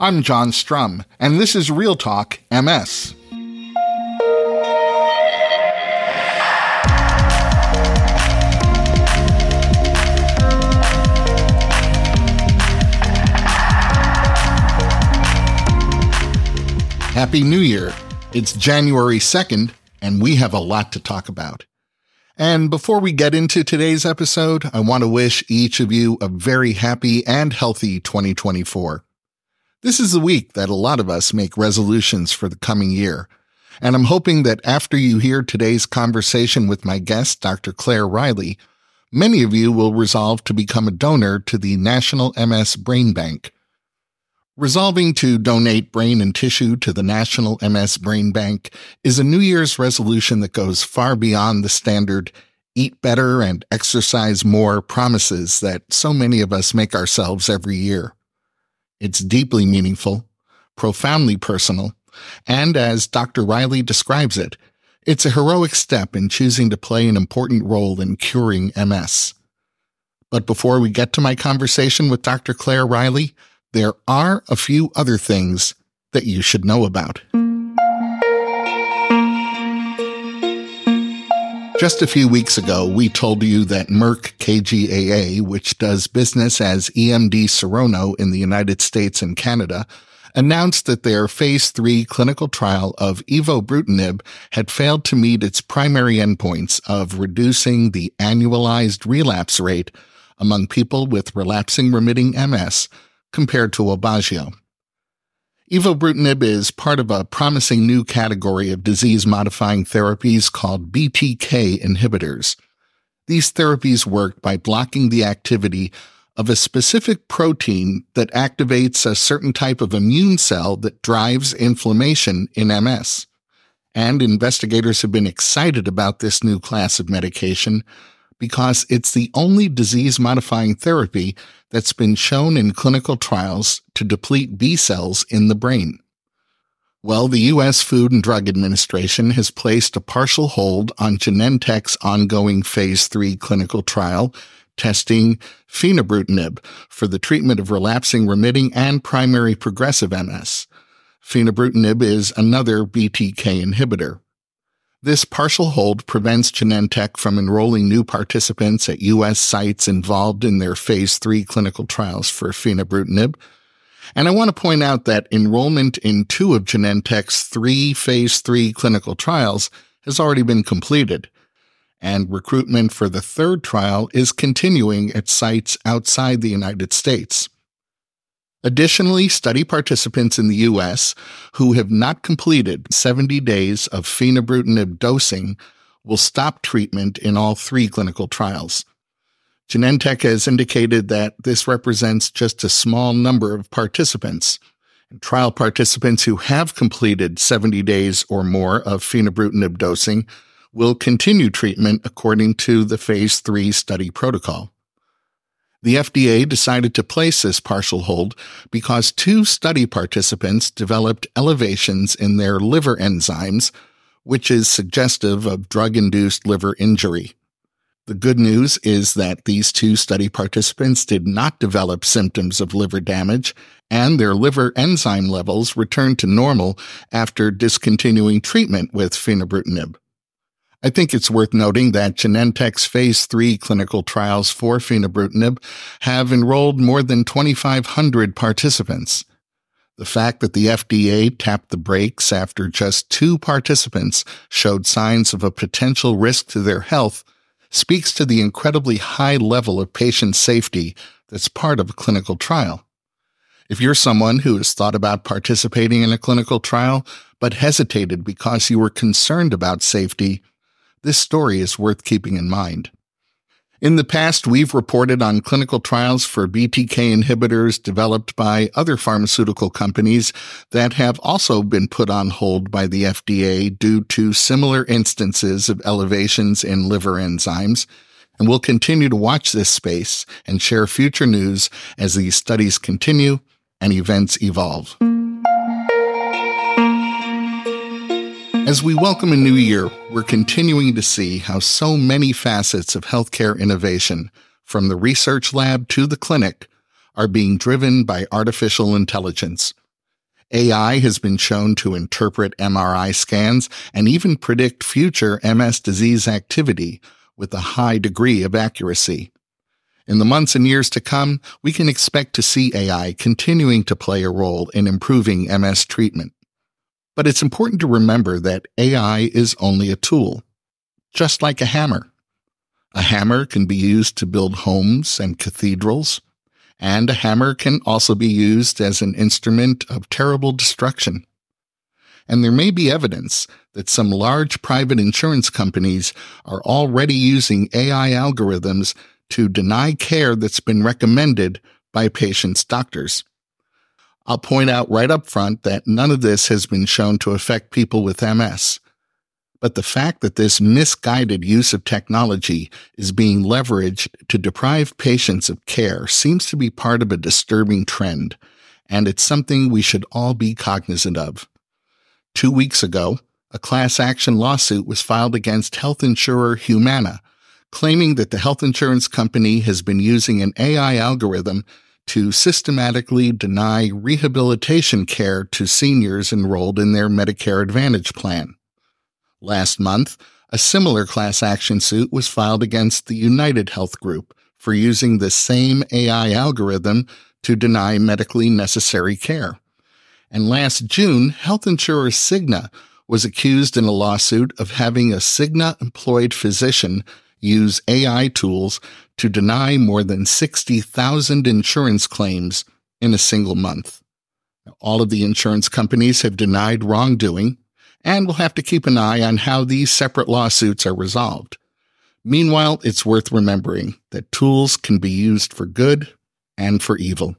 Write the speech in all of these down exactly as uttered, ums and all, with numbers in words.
I'm John Strum, and this is Real Talk M S. Happy New Year. It's January second, and we have a lot to talk about. And before we get into today's episode, I want to wish each of you a very happy and healthy twenty twenty-four. This is the week that a lot of us make resolutions for the coming year, and I'm hoping that after you hear today's conversation with my guest, Doctor Claire Riley, many of you will resolve to become a donor to the National M S Brain Bank. Resolving to donate brain and tissue to the National M S Brain Bank is a New Year's resolution that goes far beyond the standard eat better and exercise more promises that so many of us make ourselves every year. It's deeply meaningful, profoundly personal, and as Doctor Riley describes it, it's a heroic step in choosing to play an important role in curing M S. But before we get to my conversation with Doctor Claire Riley, there are a few other things that you should know about. Just a few weeks ago, we told you that Merck K G A A, which does business as E M D Serono in the United States and Canada, announced that their phase three clinical trial of evobrutinib had failed to meet its primary endpoints of reducing the annualized relapse rate among people with relapsing remitting M S compared to Aubagio. Evobrutinib is part of a promising new category of disease-modifying therapies called B T K inhibitors. These therapies work by blocking the activity of a specific protein that activates a certain type of immune cell that drives inflammation in M S. And investigators have been excited about this new class of medication because it's the only disease-modifying therapy that's been shown in clinical trials to deplete B cells in the brain. Well, the U S Food and Drug Administration has placed a partial hold on Genentech's ongoing phase three clinical trial testing fenebrutinib for the treatment of relapsing remitting and primary progressive M S. Fenebrutinib is another B T K inhibitor. This partial hold prevents Genentech from enrolling new participants at U S sites involved in their phase three clinical trials for fenebrutinib. And I want to point out that enrollment in two of Genentech's three phase three clinical trials has already been completed, and recruitment for the third trial is continuing at sites outside the United States. Additionally, study participants in the U S who have not completed seventy days of fenebrutinib dosing will stop treatment in all three clinical trials. Genentech has indicated that this represents just a small number of participants. Trial participants who have completed seventy days or more of fenebrutinib dosing will continue treatment according to the phase three study protocol. The F D A decided to place this partial hold because two study participants developed elevations in their liver enzymes, which is suggestive of drug-induced liver injury. The good news is that these two study participants did not develop symptoms of liver damage, and their liver enzyme levels returned to normal after discontinuing treatment with fenebrutinib. I think it's worth noting that Genentech's phase three clinical trials for fenebrutinib have enrolled more than twenty-five hundred participants. The fact that the F D A tapped the brakes after just two participants showed signs of a potential risk to their health speaks to the incredibly high level of patient safety that's part of a clinical trial. If you're someone who has thought about participating in a clinical trial but hesitated because you were concerned about safety, this story is worth keeping in mind. In the past, we've reported on clinical trials for B T K inhibitors developed by other pharmaceutical companies that have also been put on hold by the F D A due to similar instances of elevations in liver enzymes, and we'll continue to watch this space and share future news as these studies continue and events evolve. As we welcome a new year, we're continuing to see how so many facets of healthcare innovation, from the research lab to the clinic, are being driven by artificial intelligence. A I has been shown to interpret M R I scans and even predict future M S disease activity with a high degree of accuracy. In the months and years to come, we can expect to see A I continuing to play a role in improving M S treatment. But it's important to remember that A I is only a tool, just like a hammer. A hammer can be used to build homes and cathedrals, and a hammer can also be used as an instrument of terrible destruction. And there may be evidence that some large private insurance companies are already using A I algorithms to deny care that's been recommended by patients' doctors. I'll point out right up front that none of this has been shown to affect people with M S. But the fact that this misguided use of technology is being leveraged to deprive patients of care seems to be part of a disturbing trend, and it's something we should all be cognizant of. Two weeks ago, a class action lawsuit was filed against health insurer Humana, claiming that the health insurance company has been using an A I algorithm to systematically deny rehabilitation care to seniors enrolled in their Medicare Advantage plan. Last month, a similar class action suit was filed against the United Health Group for using the same A I algorithm to deny medically necessary care. And last June, health insurer Cigna was accused in a lawsuit of having a Cigna-employed physician use A I tools to deny more than sixty thousand insurance claims in a single month. All of the insurance companies have denied wrongdoing, and we'll have to keep an eye on how these separate lawsuits are resolved. Meanwhile, it's worth remembering that tools can be used for good and for evil.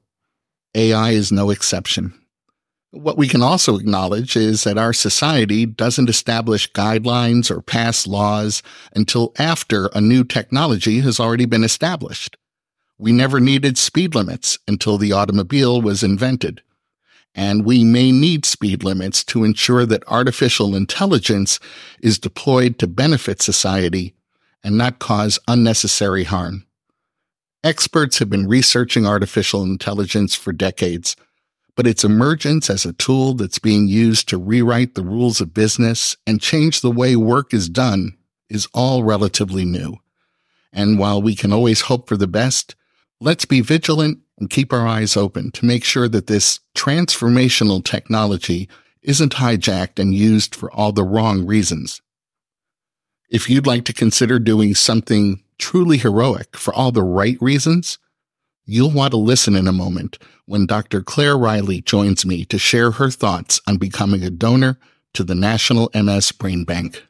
A I is no exception. What we can also acknowledge is that our society doesn't establish guidelines or pass laws until after a new technology has already been established. We never needed speed limits until the automobile was invented. And we may need speed limits to ensure that artificial intelligence is deployed to benefit society and not cause unnecessary harm. Experts have been researching artificial intelligence for decades, but its emergence as a tool that's being used to rewrite the rules of business and change the way work is done is all relatively new. And while we can always hope for the best, let's be vigilant and keep our eyes open to make sure that this transformational technology isn't hijacked and used for all the wrong reasons. If you'd like to consider doing something truly heroic for all the right reasons, you'll want to listen in a moment when Doctor Claire Riley joins me to share her thoughts on becoming a donor to the National M S Brain Bank.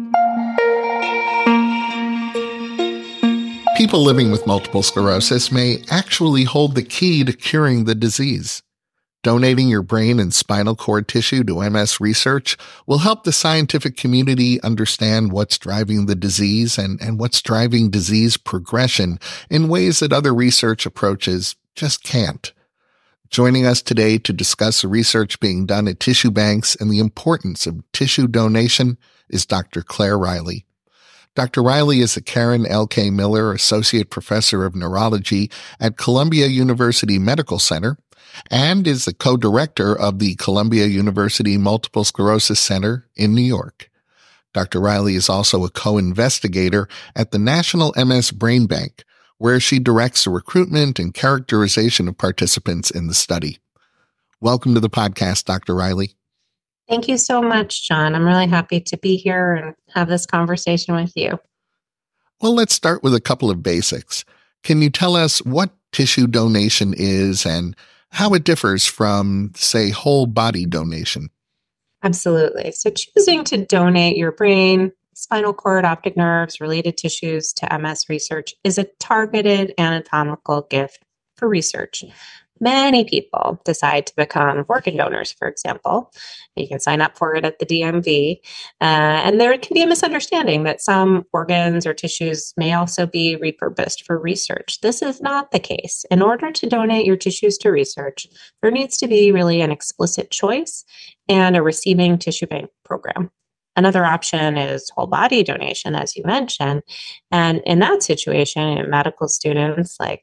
People living with multiple sclerosis may actually hold the key to curing the disease. Donating your brain and spinal cord tissue to M S research will help the scientific community understand what's driving the disease and, and what's driving disease progression in ways that other research approaches just can't. Joining us today to discuss the research being done at tissue banks and the importance of tissue donation is Doctor Claire Riley. Doctor Riley is a Karen L K Miller Associate Professor of Neurology at Columbia University Medical Center and is the co-director of the Columbia University Multiple Sclerosis Center in New York. Doctor Riley is also a co-investigator at the National M S Brain Bank, where she directs the recruitment and characterization of participants in the study. Welcome to the podcast, Doctor Riley. Thank you so much, John. I'm really happy to be here and have this conversation with you. Well, let's start with a couple of basics. Can you tell us what tissue donation is and how it differs from, say, whole body donation? Absolutely. So choosing to donate your brain, spinal cord, optic nerves, related tissues to M S research is a targeted anatomical gift for research. Many people decide to become organ donors, for example. You can sign up for it at the D M V. Uh, and there can be a misunderstanding that some organs or tissues may also be repurposed for research. This is not the case. In order to donate your tissues to research, there needs to be really an explicit choice and a receiving tissue bank program. Another option is whole body donation, as you mentioned. And in that situation, medical students like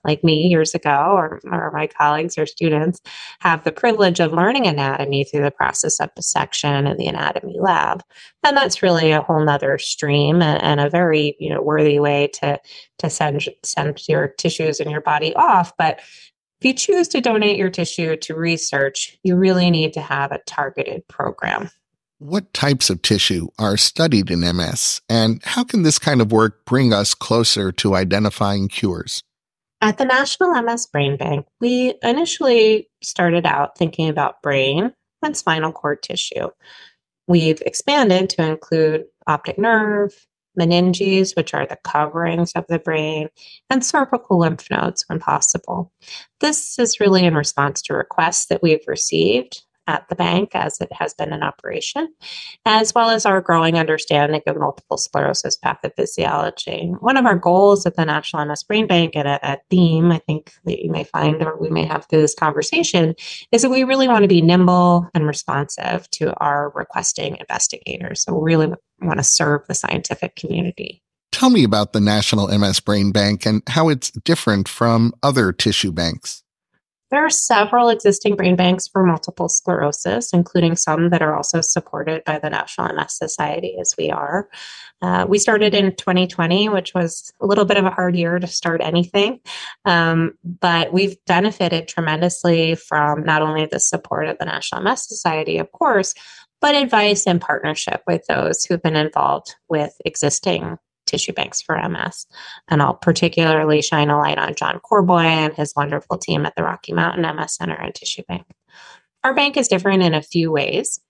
like me years ago, or, or my colleagues or students, have the privilege of learning anatomy through the process of dissection in the anatomy lab. And that's really a whole nother stream and, and a very, you know, worthy way to, to send, send your tissues in your body off. But if you choose to donate your tissue to research, you really need to have a targeted program. What types of tissue are studied in M S, and how can this kind of work bring us closer to identifying cures? At the National M S Brain Bank, we initially started out thinking about brain and spinal cord tissue. We've expanded to include optic nerve, meninges, which are the coverings of the brain, and cervical lymph nodes when possible. This is really in response to requests that we've received at the bank as it has been in operation, as well as our growing understanding of multiple sclerosis pathophysiology. One of our goals at the National M S Brain Bank, and a, a theme I think that you may find or we may have through this conversation, is that we really want to be nimble and responsive to our requesting investigators. So we really want to serve the scientific community. Tell me about the National M S Brain Bank and how it's different from other tissue banks. There are several existing brain banks for multiple sclerosis, including some that are also supported by the National M S Society, as we are. Uh, we started in twenty twenty, which was a little bit of a hard year to start anything, um, but we've benefited tremendously from not only the support of the National M S Society, of course, but advice and partnership with those who've been involved with existing tissue banks for M S. And I'll particularly shine a light on John Corboy and his wonderful team at the Rocky Mountain M S Center and Tissue Bank. Our bank is different in a few ways.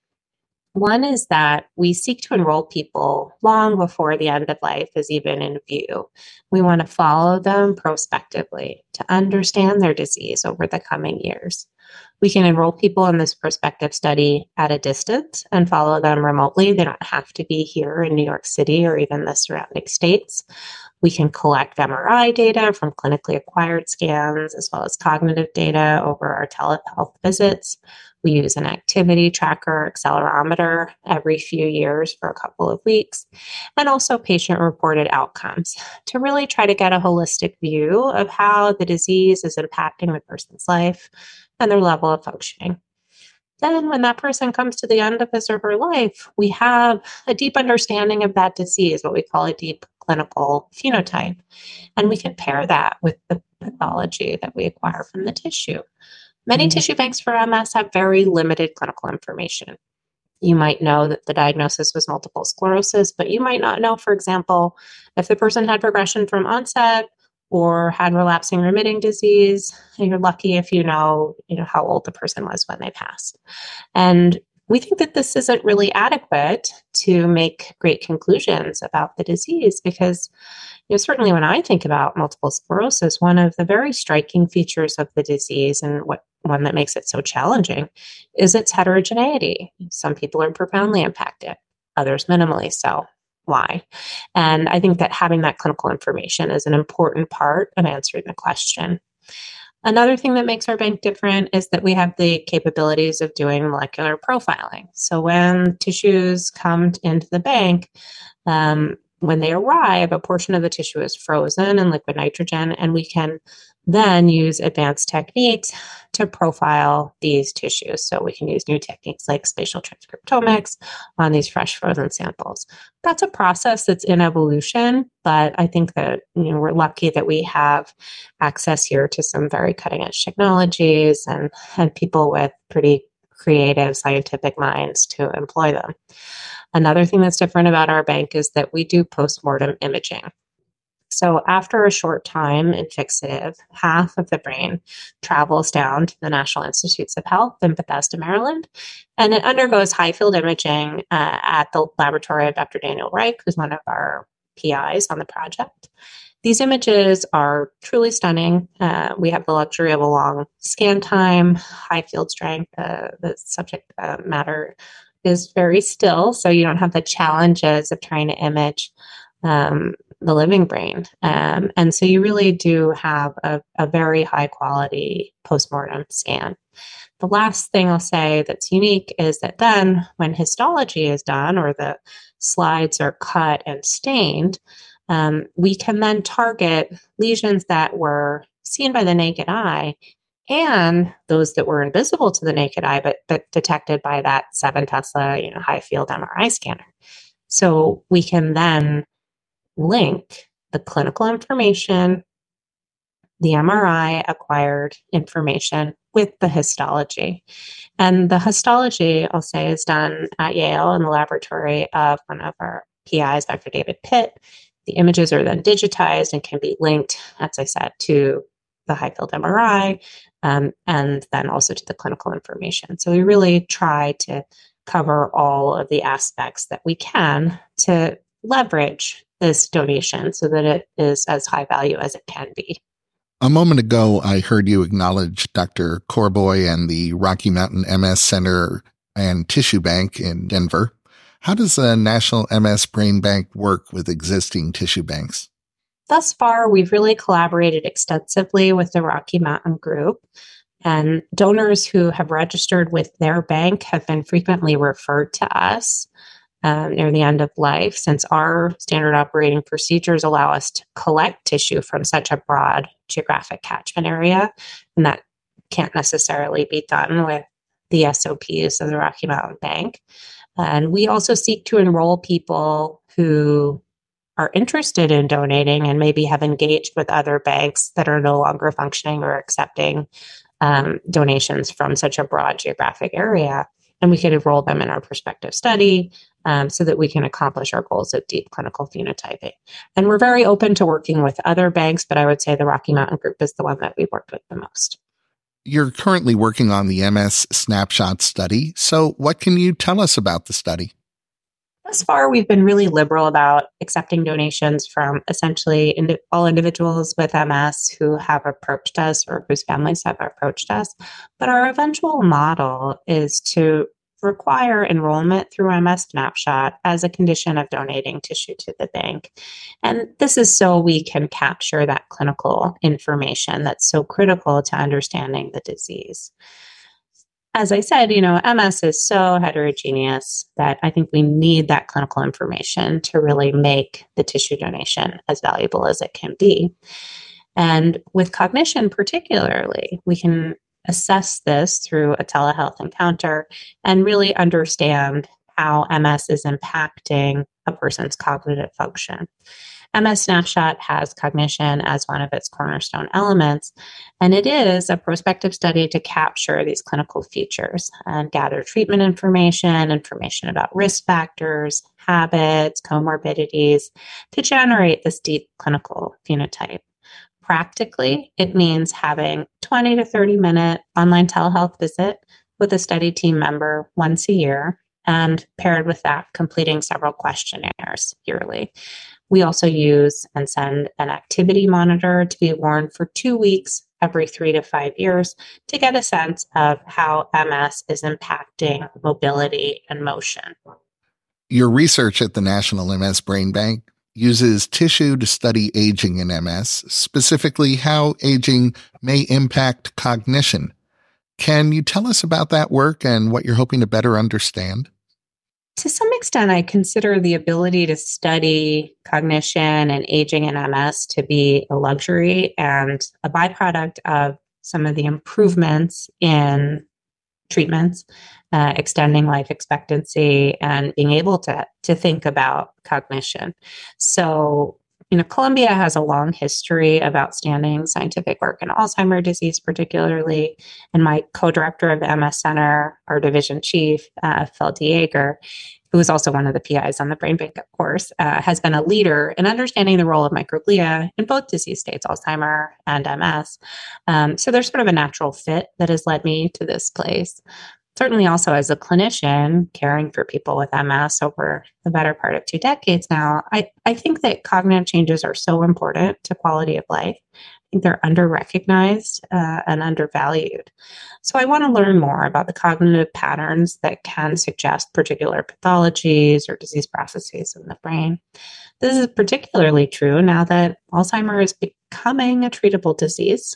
One is that we seek to enroll people long before the end of life is even in view. We want to follow them prospectively to understand their disease over the coming years. We can enroll people in this prospective study at a distance and follow them remotely. They don't have to be here in New York City or even the surrounding states. We can collect M R I data from clinically acquired scans, as well as cognitive data over our telehealth visits. We use an activity tracker, accelerometer, every few years for a couple of weeks, and also patient-reported outcomes to really try to get a holistic view of how the disease is impacting the person's life and their level of functioning. Then when that person comes to the end of his or her life, we have a deep understanding of that disease, what we call a deep clinical phenotype. And we can pair that with the pathology that we acquire from the tissue. Many mm-hmm. tissue banks for M S have very limited clinical information. You might know that the diagnosis was multiple sclerosis, but you might not know, for example, if the person had progression from onset or had relapsing remitting disease. And you're lucky if you know, you know, how old the person was when they passed. And we think that this isn't really adequate to make great conclusions about the disease because, you know, certainly when I think about multiple sclerosis, one of the very striking features of the disease and what one that makes it so challenging is its heterogeneity. Some people are profoundly impacted, others minimally so. Why? And I think that having that clinical information is an important part of answering the question. Another thing that makes our bank different is that we have the capabilities of doing molecular profiling. So when tissues come into the bank, um, when they arrive, a portion of the tissue is frozen in liquid nitrogen, and we can then use advanced techniques to profile these tissues. So we can use new techniques like spatial transcriptomics on these fresh frozen samples. That's a process that's in evolution, but I think that, you know, we're lucky that we have access here to some very cutting edge technologies and, and people with pretty creative scientific minds to employ them. Another thing that's different about our bank is that we do postmortem imaging. So after a short time in fixative, half of the brain travels down to the National Institutes of Health in Bethesda, Maryland, and it undergoes high-field imaging uh, at the laboratory of Doctor Daniel Reich, who's one of our P Is on the project. These images are truly stunning. Uh, we have the luxury of a long scan time, high field strength. Uh, the subject uh, matter is very still, so you don't have the challenges of trying to image um, the living brain. Um, and so you really do have a, a very high quality postmortem scan. The last thing I'll say that's unique is that then when histology is done or the slides are cut and stained, um, we can then target lesions that were seen by the naked eye and those that were invisible to the naked eye, but, but detected by that seven Tesla, you know, high field M R I scanner. So we can then link the clinical information, the M R I acquired information with the histology. And the histology, I'll say, is done at Yale in the laboratory of one of our P Is, Doctor David Pitt. The images are then digitized and can be linked, as I said, to the high field M R I um, and then also to the clinical information. So we really try to cover all of the aspects that we can to leverage this donation so that it is as high value as it can be. A moment ago, I heard you acknowledge Doctor Corboy and the Rocky Mountain M S Center and Tissue Bank in Denver. How does the National M S Brain Bank work with existing tissue banks? Thus far, we've really collaborated extensively with the Rocky Mountain Group, and donors who have registered with their bank have been frequently referred to us um, near the end of life, since our standard operating procedures allow us to collect tissue from such a broad geographic catchment area, and that can't necessarily be done with the S O Ps of the Rocky Mountain Bank. And we also seek to enroll people who are interested in donating and maybe have engaged with other banks that are no longer functioning or accepting um, donations from such a broad geographic area. And we can enroll them in our prospective study um, so that we can accomplish our goals of deep clinical phenotyping. And we're very open to working with other banks, but I would say the Rocky Mountain Group is the one that we've worked with the most. You're currently working on the M S Snapshot study. So what can you tell us about the study? Thus far, we've been really liberal about accepting donations from essentially indi- all individuals with M S who have approached us or whose families have approached us. But our eventual model is to require enrollment through M S Snapshot as a condition of donating tissue to the bank. And this is so we can capture that clinical information that's so critical to understanding the disease. As I said, you know, M S is so heterogeneous that I think we need that clinical information to really make the tissue donation as valuable as it can be. And with cognition particularly, we can assess this through a telehealth encounter and really understand how M S is impacting a person's cognitive function. M S Snapshot has cognition as one of its cornerstone elements, and it is a prospective study to capture these clinical features and gather treatment information, information about risk factors, habits, comorbidities, to generate this deep clinical phenotype. Practically, it means having twenty to thirty minute online telehealth visit with a study team member once a year, and paired with that, completing several questionnaires yearly. We also use and send an activity monitor to be worn for two weeks every three to five years to get a sense of how M S is impacting mobility and motion. Your research at the National M S Brain Bank uses tissue to study aging in M S, specifically how aging may impact cognition. Can you tell us about that work and what you're hoping to better understand? To some extent, I consider the ability to study cognition and aging in M S to be a luxury and a byproduct of some of the improvements in treatments, uh, extending life expectancy, and being able to, to think about cognition. So, you know, Columbia has a long history of outstanding scientific work in Alzheimer's disease, particularly. And my co-director of the M S Center, our division chief, uh, Phil Dieger, who is also one of the P Is on the Brain Bank, of course, uh, has been a leader in understanding the role of microglia in both disease states, Alzheimer's and M S. Um, so there's sort of a natural fit that has led me to this place. Certainly also as a clinician caring for people with M S over the better part of two decades now, I, I think that cognitive changes are so important to quality of life. I think they're under-recognized uh, and undervalued. So I want to learn more about the cognitive patterns that can suggest particular pathologies or disease processes in the brain. This is particularly true now that Alzheimer's is becoming a treatable disease.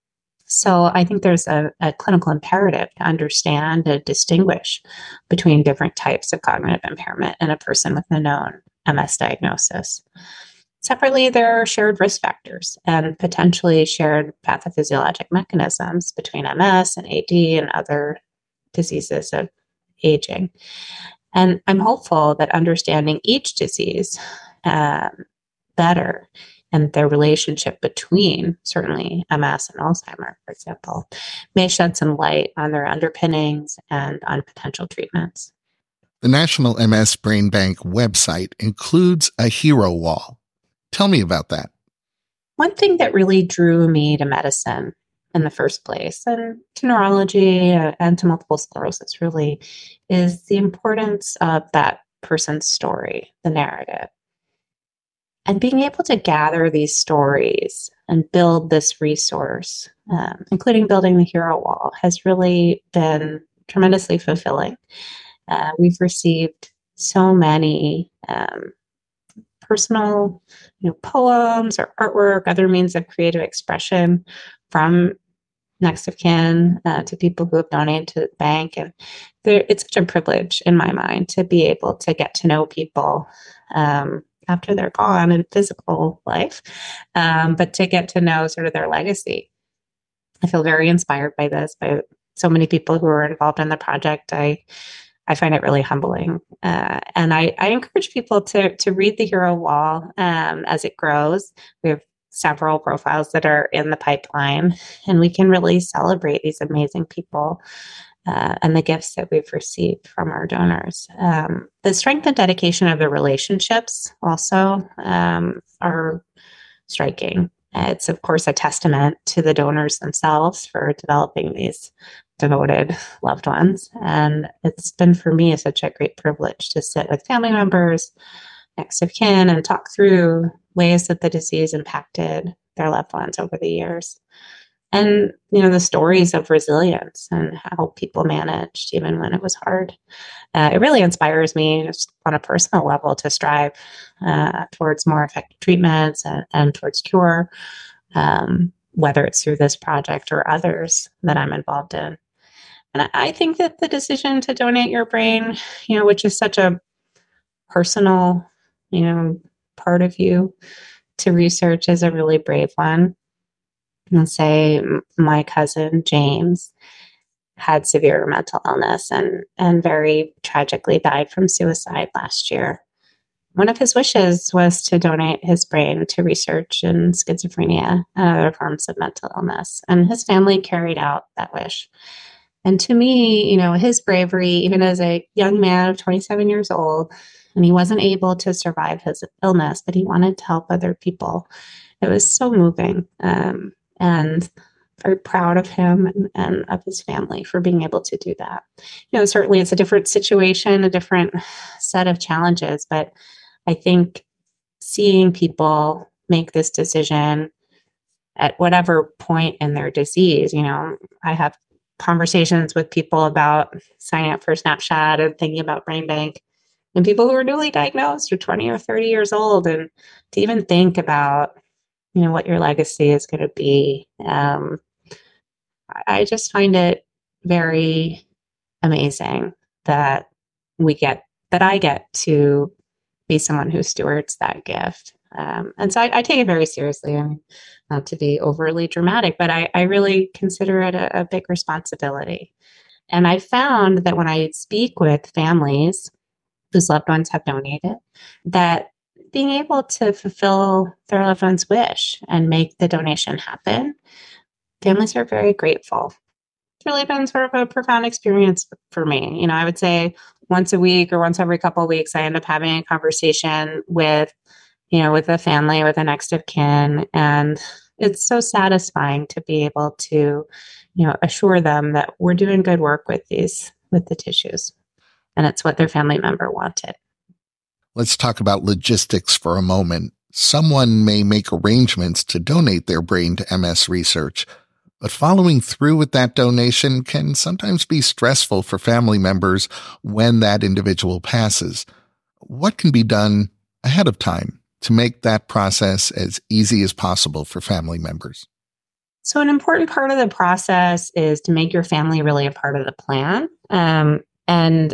So I think there's a, a clinical imperative to understand and distinguish between different types of cognitive impairment in a person with a known M S diagnosis. Separately, there are shared risk factors and potentially shared pathophysiologic mechanisms between M S and A D and other diseases of aging. And I'm hopeful that understanding each disease um, better and their relationship between certainly M S and Alzheimer, for example, may shed some light on their underpinnings and on potential treatments. The National M S Brain Bank website includes a hero wall. Tell me about that. One thing that really drew me to medicine in the first place, and to neurology uh, and to multiple sclerosis really, is the importance of that person's story, the narrative. And being able to gather these stories and build this resource, um, including building the hero wall, has really been tremendously fulfilling. Uh, we've received so many um, personal, you know, poems or artwork, other means of creative expression from next of kin uh, to people who have donated to the bank. And it's such a privilege in my mind to be able to get to know people um, after they're gone in physical life, um, but to get to know sort of their legacy. I feel very inspired by this, by so many people who are involved in the project. I I find it really humbling. Uh, and I, I encourage people to, to read the Hero Wall um, as it grows. We have several profiles that are in the pipeline, and we can really celebrate these amazing people uh, and the gifts that we've received from our donors. Um, the strength and dedication of the relationships also um, are striking. It's, of course, a testament to the donors themselves for developing these devoted loved ones. And it's been for me such a great privilege to sit with family members, next of kin, and talk through ways that the disease impacted their loved ones over the years. And, you know, the stories of resilience and how people managed even when it was hard. Uh, it really inspires me just on a personal level to strive uh, towards more effective treatments and, and towards cure, um, whether it's through this project or others that I'm involved in. And I think that the decision to donate your brain, you know, which is such a personal, you know, part of you to research, is a really brave one. And say my cousin James had severe mental illness and, and very tragically died from suicide last year. One of his wishes was to donate his brain to research in schizophrenia and other forms of mental illness. And his family carried out that wish. And to me, you know, his bravery, even as a young man of twenty-seven years old, and he wasn't able to survive his illness, but he wanted to help other people. It was so moving. Um, and very proud of him and, and of his family for being able to do that. You know, certainly it's a different situation, a different set of challenges, but I think seeing people make this decision at whatever point in their disease, you know, I have conversations with people about signing up for Snapshot and thinking about Brain Bank, and people who are newly diagnosed or twenty or thirty years old, and to even think about, you know, what your legacy is going to be. Um, I just find it very amazing that we get, that I get to be someone who stewards that gift. Um, and so I, I take it very seriously, and not to be overly dramatic, but I, I really consider it a, a big responsibility. And I found that when I speak with families whose loved ones have donated, that being able to fulfill their loved one's wish and make the donation happen, families are very grateful. It's really been sort of a profound experience for me. You know, I would say once a week or once every couple of weeks, I end up having a conversation with, you know, with a family, with a next of kin. And it's so satisfying to be able to, you know, assure them that we're doing good work with these, with the tissues. And it's what their family member wanted. Let's talk about logistics for a moment. Someone may make arrangements to donate their brain to M S research, but following through with that donation can sometimes be stressful for family members when that individual passes. What can be done ahead of time to make that process as easy as possible for family members? So an important part of the process is to make your family really a part of the plan. Um, and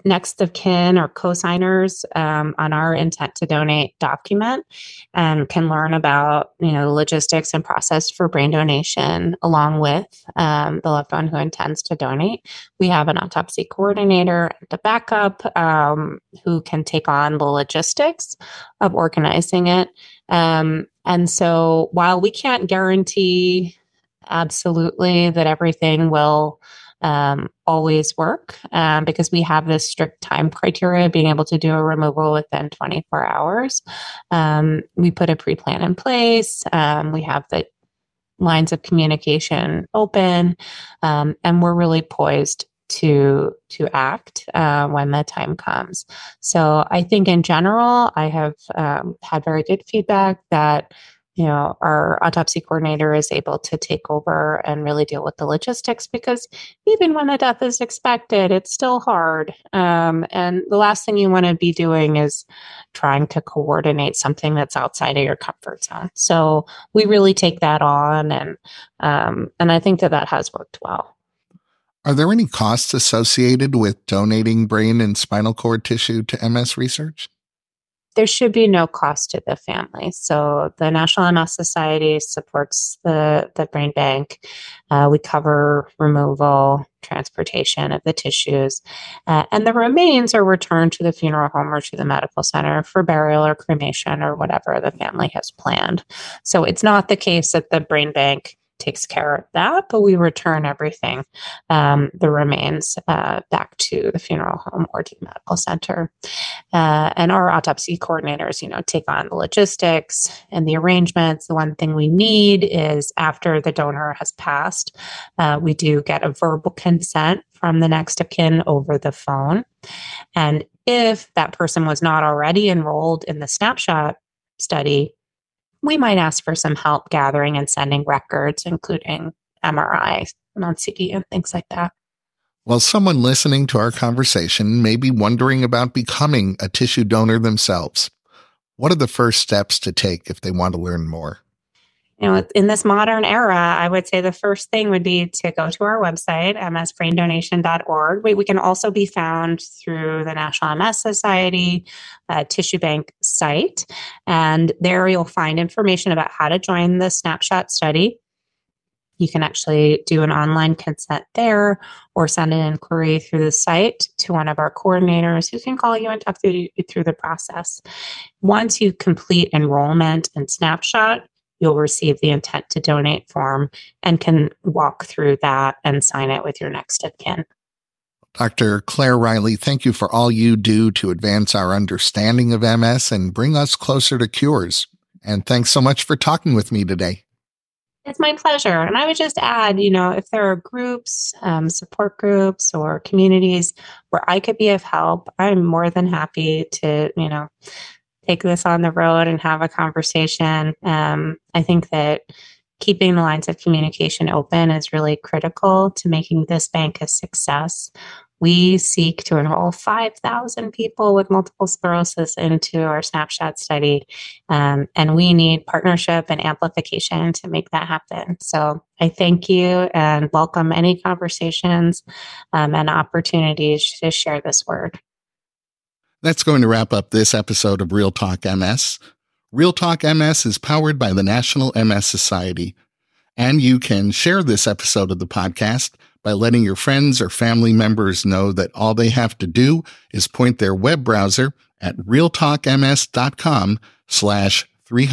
next of kin or co-signers um, on our intent to donate document and can learn about, you know, the logistics and process for brain donation along with um, the loved one who intends to donate. We have an autopsy coordinator and a backup um, who can take on the logistics of organizing it. Um, and so while we can't guarantee absolutely that everything will Um, always work um, because we have this strict time criteria, being able to do a removal within twenty-four hours. Um, we put a pre-plan in place. Um, we have the lines of communication open, um, and we're really poised to to act uh, when the time comes. So I think in general, I have um, had very good feedback that, you know, our autopsy coordinator is able to take over and really deal with the logistics, because even when a death is expected, it's still hard. Um, and the last thing you want to be doing is trying to coordinate something that's outside of your comfort zone. So we really take that on, and um, and I think that that has worked well. Are there any costs associated with donating brain and spinal cord tissue to M S research? There should be no cost to the family. So the National M S Society supports the, the brain bank. Uh, we cover removal, transportation of the tissues, uh, and the remains are returned to the funeral home or to the medical center for burial or cremation or whatever the family has planned. So it's not the case that the brain bank takes care of that, but we return everything, um, the remains, uh, back to the funeral home or to the medical center. Uh, and our autopsy coordinators, you know, take on the logistics and the arrangements. The one thing we need is after the donor has passed, uh, we do get a verbal consent from the next of kin over the phone. And if that person was not already enrolled in the snapshot study, we might ask for some help gathering and sending records, including M R I and on C D and things like that. Well, someone listening to our conversation may be wondering about becoming a tissue donor themselves. What are the first steps to take if they want to learn more? You know, in this modern era, I would say the first thing would be to go to our website, m s brain donation dot org. We, we can also be found through the National M S Society uh, Tissue Bank site. And there you'll find information about how to join the snapshot study. You can actually do an online consent there or send an inquiry through the site to one of our coordinators who can call you and talk through, through the process. Once you complete enrollment and snapshot, you'll receive the intent to donate form and can walk through that and sign it with your next of kin. Doctor Claire Riley, thank you for all you do to advance our understanding of M S and bring us closer to cures. And thanks so much for talking with me today. It's my pleasure. And I would just add, you know, if there are groups, um, support groups or communities where I could be of help, I'm more than happy to, you know, take this on the road and have a conversation. Um, I think that keeping the lines of communication open is really critical to making this bank a success. We seek to enroll five thousand people with multiple sclerosis into our snapshot study, um, and we need partnership and amplification to make that happen. So I thank you and welcome any conversations um, and opportunities to share this word. That's going to wrap up this episode of Real Talk M S. Real Talk M S is powered by the National M S Society, and you can share this episode of the podcast by letting your friends or family members know that all they have to do is point their web browser at realtalkms.com slash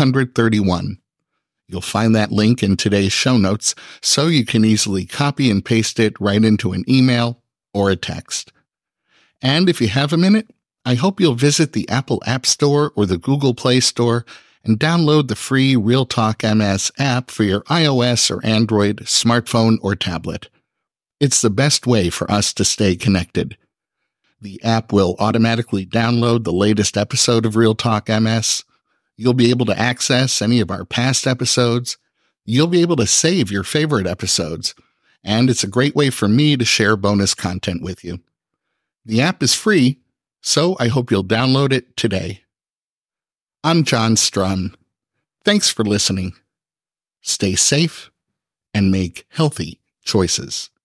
331. You'll find that link in today's show notes so you can easily copy and paste it right into an email or a text. And if you have a minute, I hope you'll visit the Apple App Store or the Google Play Store and download the free Real Talk M S app for your iOS or Android smartphone or tablet. It's the best way for us to stay connected. The app will automatically download the latest episode of Real Talk M S. You'll be able to access any of our past episodes. You'll be able to save your favorite episodes. And it's a great way for me to share bonus content with you. The app is free, so I hope you'll download it today. I'm John Strum. Thanks for listening. Stay safe and make healthy choices.